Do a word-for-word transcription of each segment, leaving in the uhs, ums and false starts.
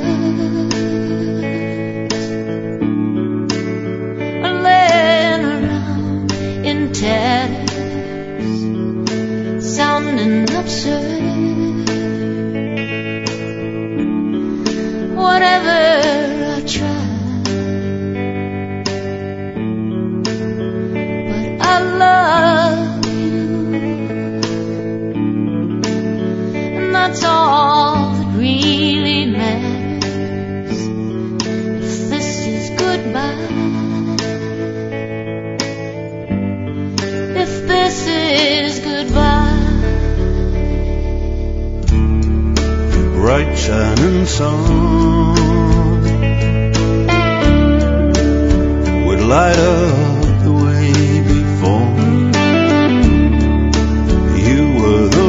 are laying around in tatters, sounding absurd. Whatever I try, but I love you, and that's all that really matters. If this is goodbye, if this is goodbye, bright shining sun would light up the way before me. You were the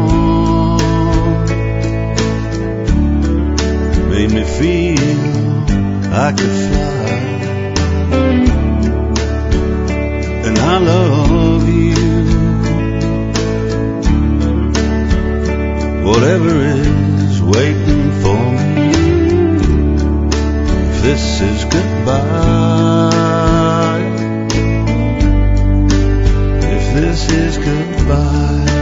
one, made me feel I could fly, and I love you. Whatever is waiting for me, if this is goodbye, if this is goodbye.